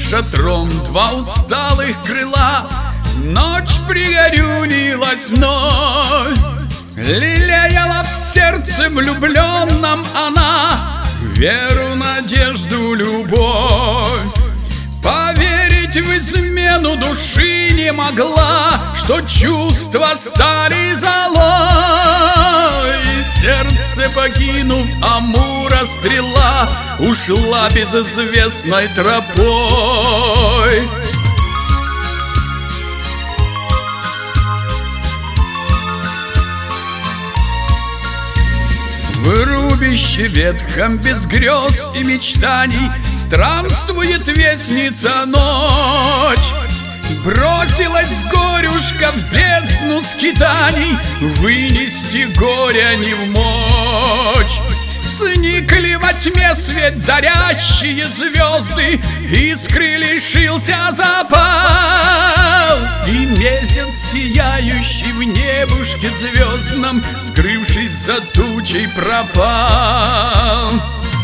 шатром два усталых крыла. Ночь пригорюнилась вновь, лелеяла в сердце влюбленном она веру, надежду, любовь. Поверить в измену души не могла, что чувства стали золой. Сердце, покинув Амура, стрела ушла безызвестной тропой. В рубище ветхом без грез и мечтаний странствует вестница ночь. Бросилась горюшка в бездну скитаний, вынести горя не вмочь. Сникли во тьме свет дарящие звезды, искры лишился запал. И месяц, сияющий в небушке звездном, скрывшись за тучей, пропал.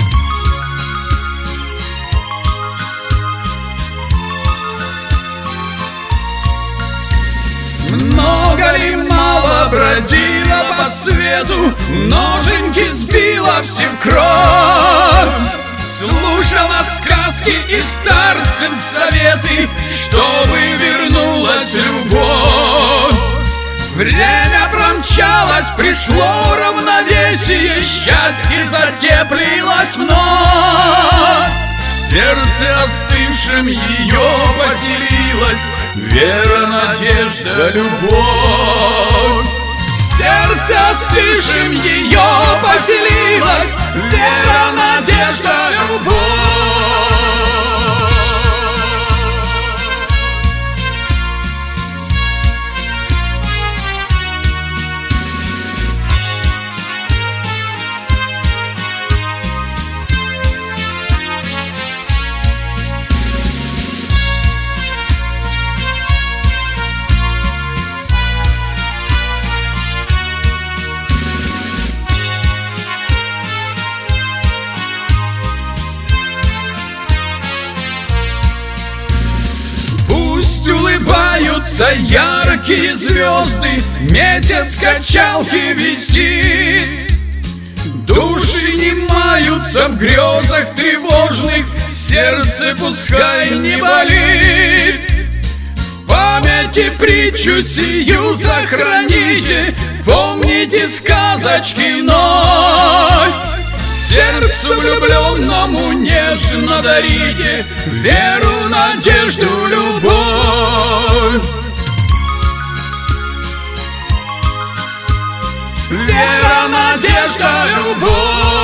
Много ли мало бродила по свету, ноженьки сбила все в кровь. Слушала сказки и старцев советы, чтобы вернулась любовь. Время промчалось, пришло равновесие, счастье затеплилось вновь. В сердце остывшем ее поселилась вера, надежда, любовь. В сердце остывшем ее поселилась вера, надежда, любовь. Улыбаются яркие звезды, месяц в качалке висит. Души не маются в грезах тревожных, сердце пускай не болит. В памяти притчу сию сохраните, помните сказочки иной. Сердцу влюбленному нежно дарите веру, надежду, любовь. Вера, надежда, любовь.